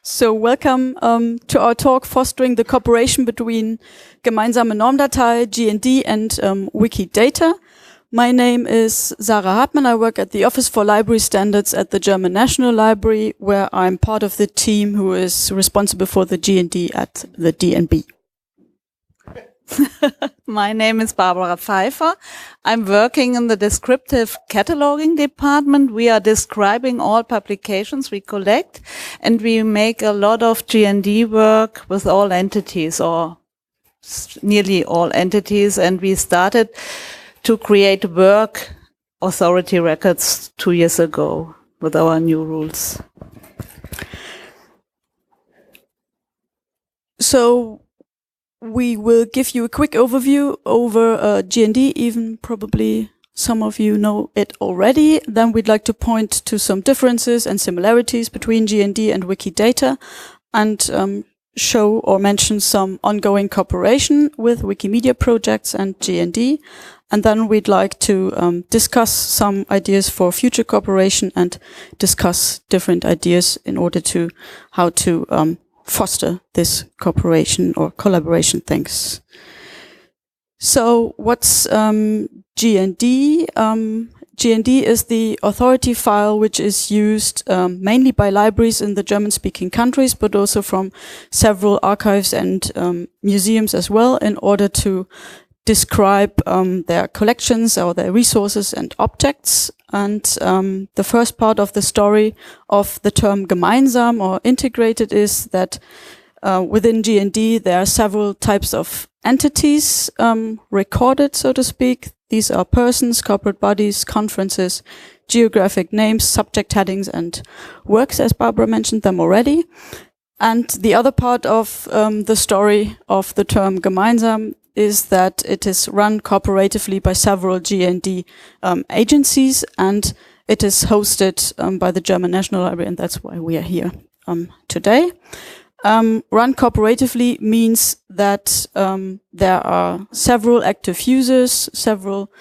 So welcome to our talk, Fostering the Cooperation between Gemeinsame Normdatei, GND, and Wikidata. My name is Sarah Hartmann. I work at the Office for Library Standards at the German National Library, where I'm part of the team who is responsible for the GND at the DNB. My name is Barbara Pfeiffer. I'm working in the descriptive cataloging department. We are describing all publications we collect, and we make a lot of GND work with all entities, or nearly all entities, and we started to create work authority records 2 years ago with our new rules. So we will give you a quick overview over GND, even probably some of you know it already. Then we'd like to point to some differences and similarities between GND and Wikidata, and show or mention some ongoing cooperation with Wikimedia projects and GND. And then we'd like to discuss some ideas for future cooperation and discuss different ideas in order to how to foster this cooperation or collaboration. Thanks. So what's GND? GND is the authority file which is used mainly by libraries in the German-speaking countries, but also from several archives and museums as well, in order to describe their collections or their resources and objects. And the first part of the story of the term gemeinsam or integrated is that within GND there are several types of entities recorded, so to speak. These are persons, corporate bodies, conferences, geographic names, subject headings, and works, as Barbara mentioned them already. And the other part of the story of the term gemeinsam is that it is run cooperatively by several GND agencies, and it is hosted by the German National Library, and that's why we are here today. Run cooperatively means that there are several active users, several,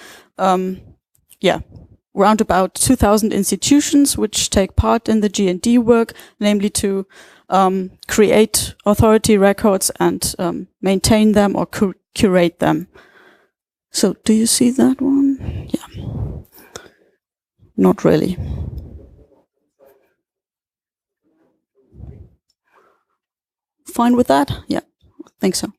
round about 2,000 institutions which take part in the GND work, namely to create authority records and maintain them or curate them. So do you see that one? Yeah. Not really. Fine with that? Yeah, I think so.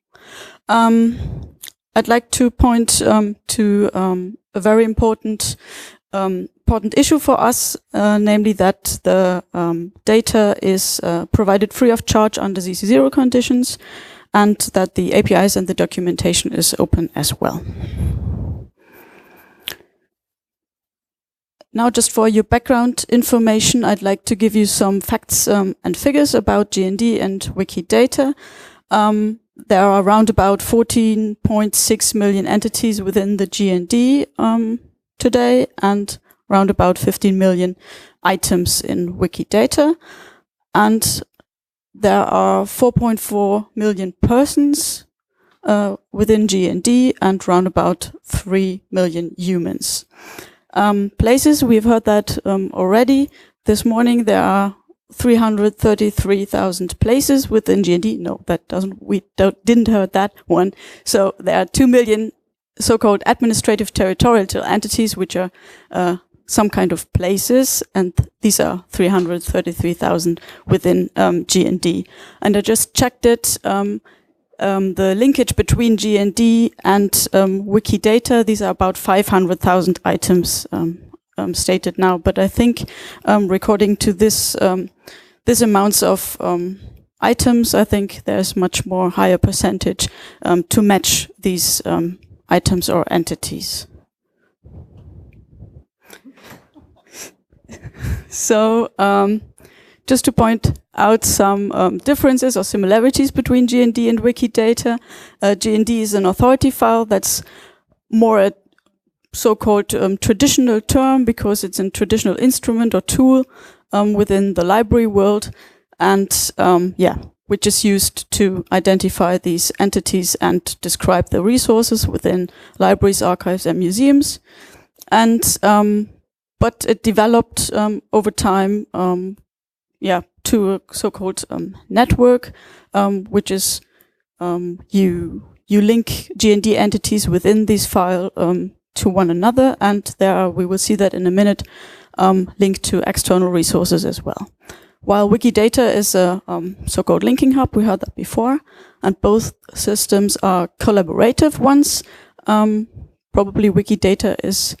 I'd like to point to a very important issue for us, namely that the data is provided free of charge under CC0 conditions, and that the APIs and the documentation is open as well. Now, just for your background information, I'd like to give you some facts and figures about GND and Wikidata. There are around about 14.6 million entities within the GND today, and around about 15 million items in Wikidata. And there are 4.4 million persons within GND and around about 3 million humans. Places, we've heard that already. This morning there are 333,000 places within GND. No, that didn't heard that one. So there are 2 million so-called administrative territorial entities, which are some kind of places, and these are 333,000 within GND. And I just checked it. The linkage between GND and Wikidata, these are about 500,000 items stated now. But I think, according to this amounts of items, I think there's much more higher percentage to match these items or entities. So, just to point out some differences or similarities between GND and Wikidata. GND is an authority file that's more a so-called traditional term because it's a traditional instrument or tool within the library world, and which is used to identify these entities and describe the resources within libraries, archives, and museums. And but it developed over time to a so-called network, which is you link GND entities within this file to one another, and there we will see that in a minute, linked to external resources as well. While Wikidata is a so-called linking hub, we heard that before, and both systems are collaborative ones. Probably Wikidata is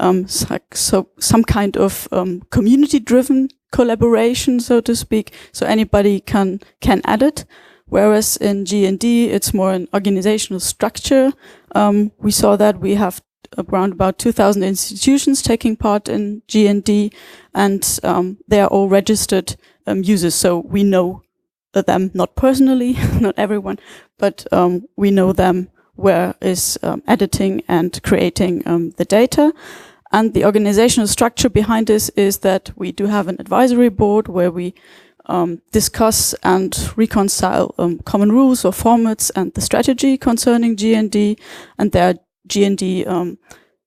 some kind of community-driven collaboration, so to speak. So anybody can add it. Whereas in GND, it's more an organizational structure. We saw that we have around about 2,000 institutions taking part in GND, and they are all registered users. So we know them, not personally, not everyone, but we know them where is editing and creating the data. And the organizational structure behind this is that we do have an advisory board where we discuss and reconcile common rules or formats and the strategy concerning GND. And there are GND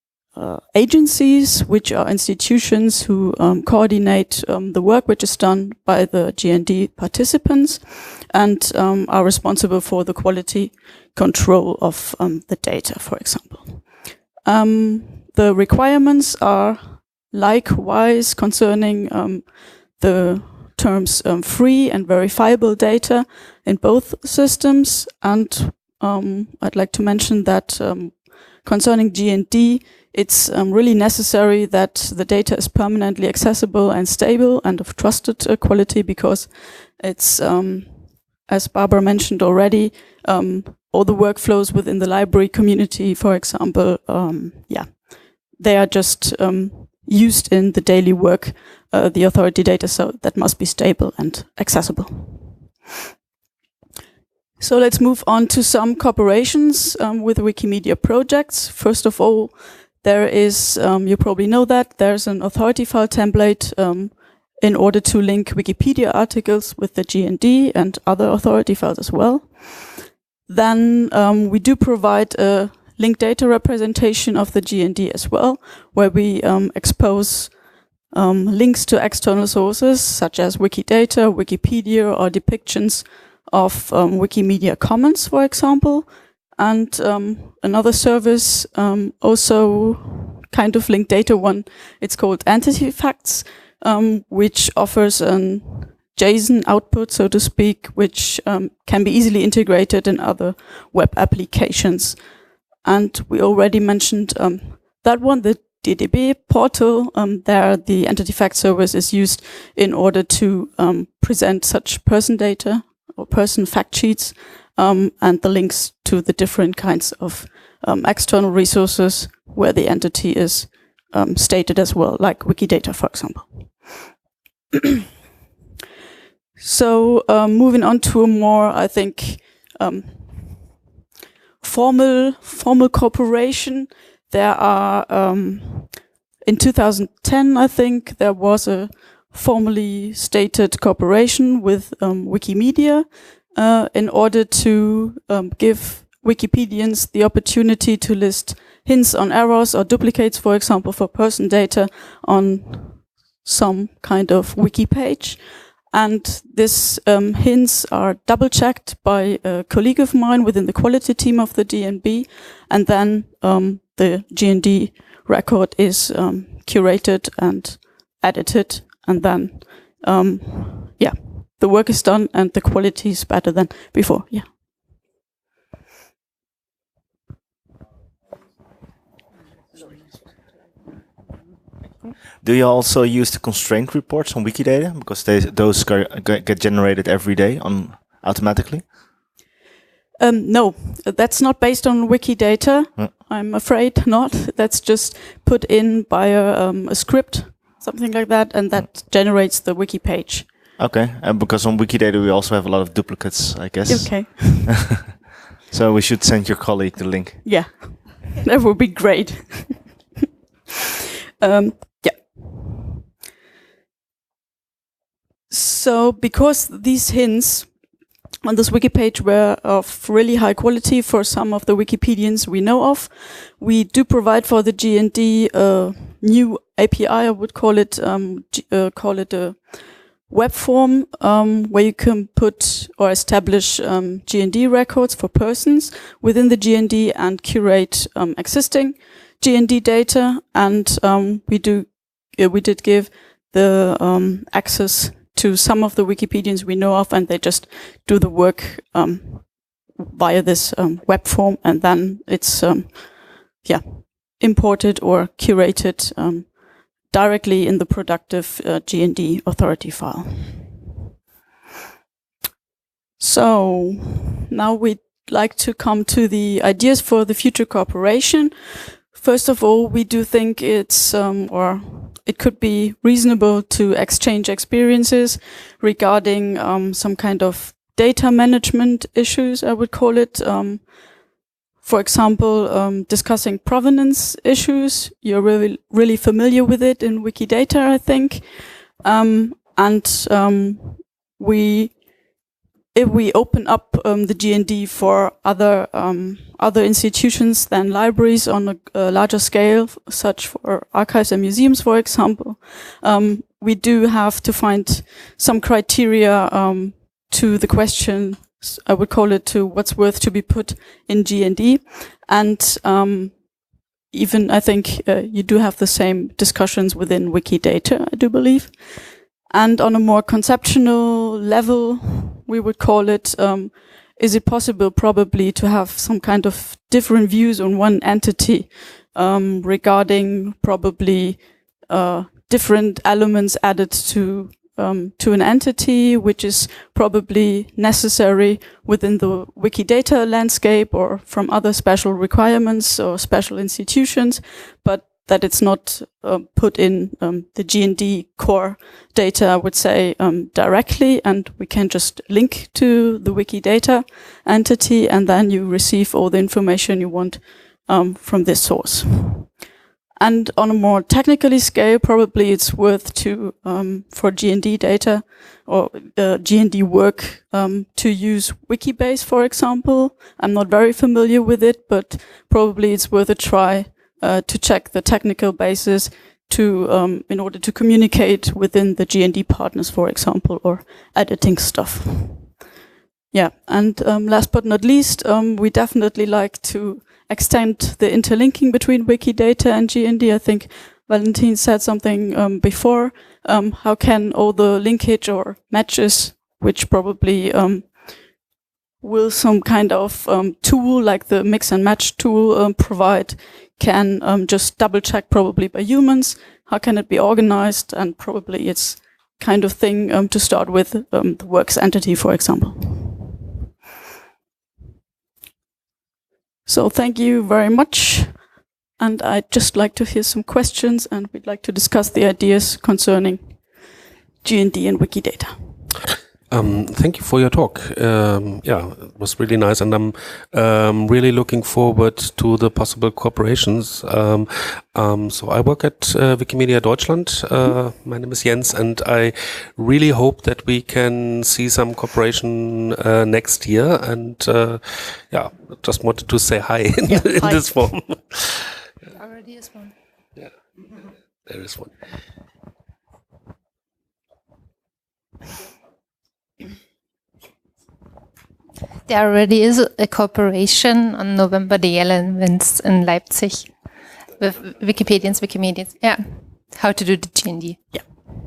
agencies, which are institutions who coordinate the work which is done by the GND participants and are responsible for the quality control of the data, for example. The requirements are likewise concerning the terms free and verifiable data in both systems. And I'd like to mention that concerning GND, it's really necessary that the data is permanently accessible and stable and of trusted quality, because it's, as Barbara mentioned already, all the workflows within the library community, for example, they are just used in the daily work, the authority data, so that must be stable and accessible. So let's move on to some cooperations with Wikimedia projects. First of all, there is, you probably know that, there's an authority file template in order to link Wikipedia articles with the GND and other authority files as well. Then we do provide a linked data representation of the GND as well, where we expose links to external sources such as Wikidata, Wikipedia, or depictions of Wikimedia Commons, for example. And another service, also kind of linked data one, it's called Entity Facts, which offers an JSON output, so to speak, which can be easily integrated in other web applications. And we already mentioned that one, the DDB portal. There, the Entity Fact service is used in order to present such person data or person fact sheets, and the links to the different kinds of external resources where the entity is stated as well, like Wikidata, for example. So moving on to a more, I think, formal cooperation. There are, in 2010, I think, there was a formally stated cooperation with Wikimedia in order to give Wikipedians the opportunity to list hints on errors or duplicates, for example, for person data on some kind of wiki page. And these hints are double-checked by a colleague of mine within the quality team of the DNB, and then the GND record is curated and edited, and then, the work is done and the quality is better than before, yeah. Do you also use the constraint reports on Wikidata? Because those get generated every day automatically? No, that's not based on Wikidata. I'm afraid not. That's just put in by a script, something like that, and that generates the wiki page. Okay, and because on Wikidata we also have a lot of duplicates, I guess. Okay. So we should send your colleague the link. Yeah, that would be great. So because these hints on this wiki page were of really high quality for some of the Wikipedians we know of, we do provide for the GND a new API. I would call it a web form where you can put or establish GND records for persons within the GND and curate existing GND data. And we did give the access to some of the Wikipedians we know of, and they just do the work via this web form, and then it's imported or curated directly in the productive GND authority file. So now we'd like to come to the ideas for the future cooperation. First of all, we do think it's, or it could be reasonable to exchange experiences regarding some kind of data management issues, I would call it. For example, discussing provenance issues. You're really familiar with it in Wikidata, I think. If we open up the GND for other institutions than libraries on a larger scale, such for archives and museums, for example, we do have to find some criteria to the question, I would call it, to what's worth to be put in GND. And even I think you do have the same discussions within Wikidata, I do believe. And on a more conceptual level, we would call it, is it possible probably to have some kind of different views on one entity regarding probably different elements added to an entity, which is probably necessary within the Wikidata landscape or from other special requirements or special institutions, but that it's not put in the GND core data, I would say, directly, and we can just link to the Wikidata entity, and then you receive all the information you want from this source. And on a more technically scale, probably it's worth to, for GND data or GND work, to use Wikibase, for example. I'm not very familiar with it, but probably it's worth a try to check the technical basis to, in order to communicate within the GND partners, for example, or editing stuff. Yeah, and last but not least, we definitely like to extend the interlinking between Wikidata and GND. I think Valentin said something before. How can all the linkage or matches, which probably will some kind of tool like the mix and match tool provide, can just double check probably by humans. How can it be organized? And probably it's kind of thing to start with the works entity, for example. So thank you very much. And I'd just like to hear some questions, and we'd like to discuss the ideas concerning GND and Wikidata. Thank you for your talk. Yeah, it was really nice, and I'm really looking forward to the possible cooperations. So I work at Wikimedia Deutschland. My name is Jens, and I really hope that we can see some cooperation next year. And yeah, just wanted to say hi in this form. There already is one. Yeah, there is one. There already is a cooperation on November the 11th in Leipzig with Wikipedians, Wikimedians. Yeah, how to do the GND. Yeah.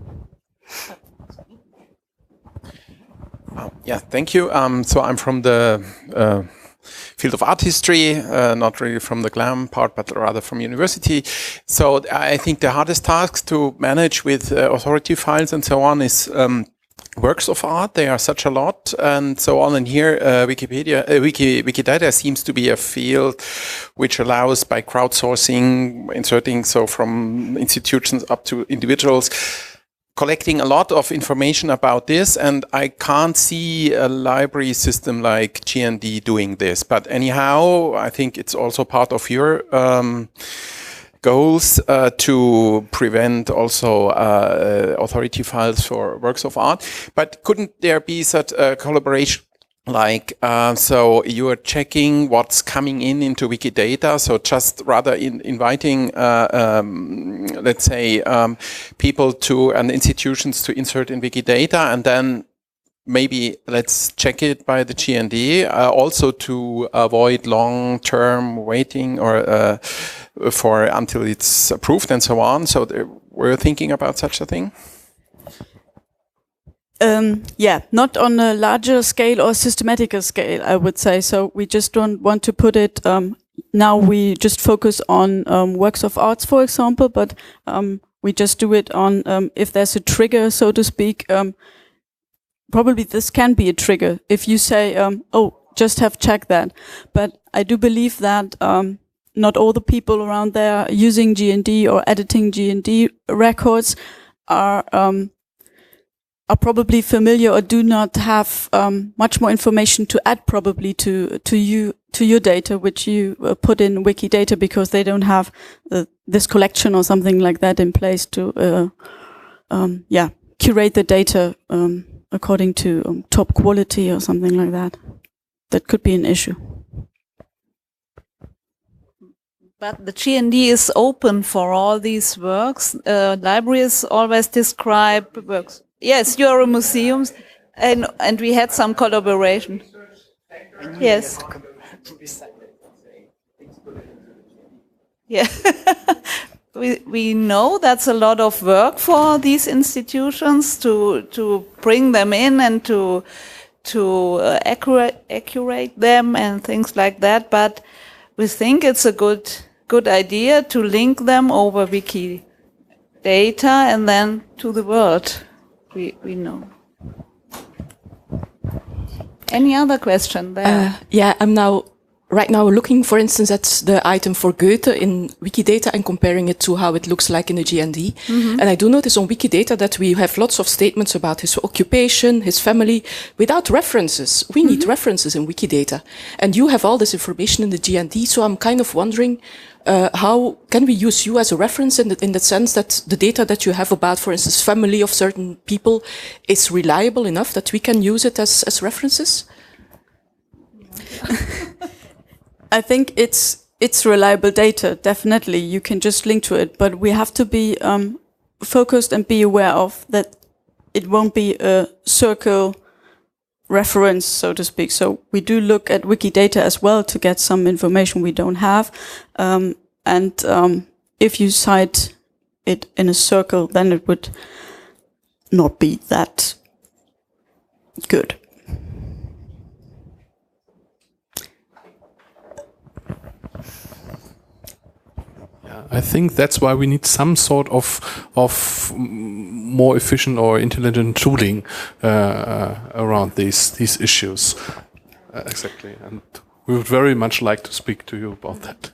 Yeah, thank you. So I'm from the field of art history, not really from the GLAM part, but rather from university. So I think the hardest task to manage with authority files and so on is works of art. They are such a lot and so on. And here, Wikidata seems to be a field which allows, by crowdsourcing, inserting, so from institutions up to individuals, collecting a lot of information about this. And I can't see a library system like GND doing this. But anyhow, I think it's also part of your goals to prevent also authority files for works of art. But couldn't there be such a collaboration Like, so you are checking what's coming into Wikidata. So just rather inviting, let's say, people to and institutions to insert in Wikidata, and then maybe let's check it by the GND, also to avoid long-term waiting or for until it's approved and so on. So we're thinking about such a thing. Yeah, not on a larger scale or systematical scale, I would say. So we just don't want to put it, now we just focus on works of arts, for example, but we just do it on, if there's a trigger, so to speak, probably this can be a trigger. If you say, oh, just have checked that. But I do believe that not all the people around there using GND or editing GND records are probably familiar or do not have much more information to add probably to your data, which you put in Wikidata, because they don't have this collection or something like that in place to curate the data according to top quality or something like that. That could be an issue. But the GND is open for all these works. Libraries always describe works. Yes, you are a museum, and we had some collaboration. Yes. Yeah. We know that's a lot of work for these institutions to bring them in and to accurate them and things like that. But we think it's a good idea to link them over Wikidata and then to the world. We know. Any other question there? Yeah, I'm right now looking, for instance, at the item for Goethe in Wikidata and comparing it to how it looks like in the GND. Mm-hmm. And I do notice on Wikidata that we have lots of statements about his occupation, his family, without references. We need references in Wikidata. And you have all this information in the GND, so I'm kind of wondering how can we use you as a reference in the sense that the data that you have about, for instance, family of certain people is reliable enough that we can use it as references? I think it's reliable data, definitely. You can just link to it, but we have to be focused and be aware of that it won't be a circle reference, so to speak. So we do look at Wikidata as well to get some information we don't have. If you cite it in a circle, then it would not be that good. I think that's why we need some sort of more efficient or intelligent tooling around these issues. Exactly, and we would very much like to speak to you about that.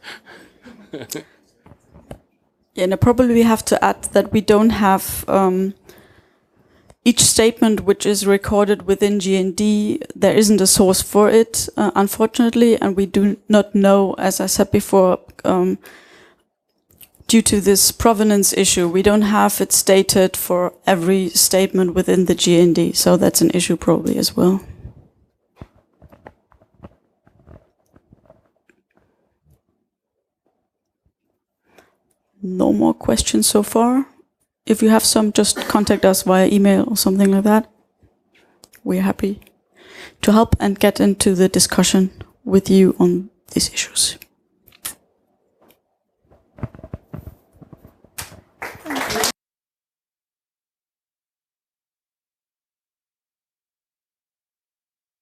Yeah, and probably we have to add that we don't have each statement which is recorded within GND. There isn't a source for it, unfortunately, and we do not know, as I said before, due to this provenance issue, we don't have it stated for every statement within the GND, so that's an issue probably as well. No more questions so far. If you have some, just contact us via email or something like that. We're happy to help and get into the discussion with you on these issues.